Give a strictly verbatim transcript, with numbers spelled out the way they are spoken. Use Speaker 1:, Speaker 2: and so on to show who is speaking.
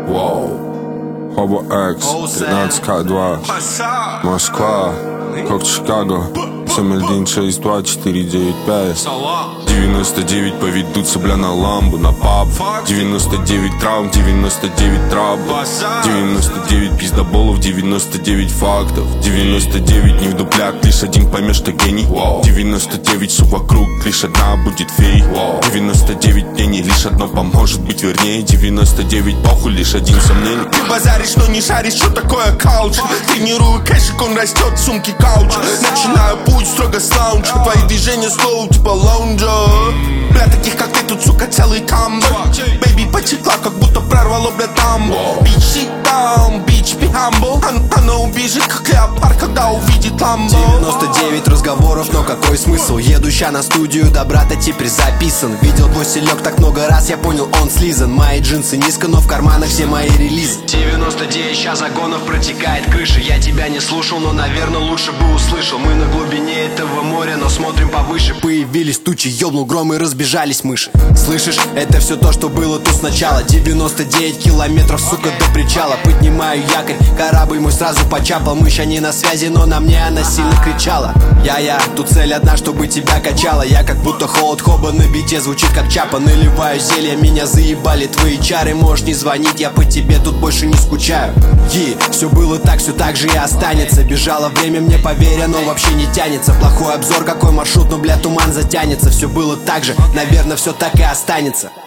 Speaker 1: Wow. Hobo X, тринадцать ка два, Москва, как Чикаго, семь один шесть два четыре девять пять. девяносто девять поведутся, бля, на ламбу, на паб. девяносто девять травм, девяносто девять трабл, девяносто девять пиздоболов, девяносто девять фактов, девяносто девять не в дуплях, лишь один поймет, что гений. девяносто девять все вокруг, лишь одна будет фей. девяносто девять мнений, лишь одно поможет быть вернее. девяносто девять похуй, лишь один сомнений.
Speaker 2: Ты базаришь, но не шаришь, что такое кауч. Тренирую кэшик, он растет в сумке кауч. Начинаю путь строго с лаунча. Твои движения слоу, типа лаунджа. Бля, таких как ты тут, сука, целый камбо. Бэйби потекла, как будто прорвало, бля, дамбо. Бич, sit down, bitch, be humble. Она убежит, как леопард, когда увидит ламбо.
Speaker 3: девяносто девять разговоров, но какой смысл? Еду ща на студию, да брата теперь записан. Видел твой селек так много раз, я понял, он слизан. Мои джинсы низко, но в карманах все мои релизы. девяносто девять ща загонов протекает крыша. Я тебя не слушал, но, наверное, лучше бы услышал. Мы на глубине этого моря, но смотрим повыше. Появились тучи, ёбнул гром и разбежались мыши. Слышишь, это все то, что было тут сначала. девяносто девять километров, сука, до причала. Поднимаю якорь, корабль мой сразу почапал. Мышь, они на связи, но на мне она сильно кричала. Я-я, тут цель одна, чтобы тебя качала. Я как будто холод хоба на бите, звучит как чапа. Наливаю зелье, меня заебали твои чары. Можешь не звонить, я по тебе тут больше не скучаю. И все было так, все так же и останется. Бежало время, мне поверь, но вообще не тянется. Плохой обзор, какой маршрут, но, бля, туман затянется. Все было так же, наверное, все так и останется.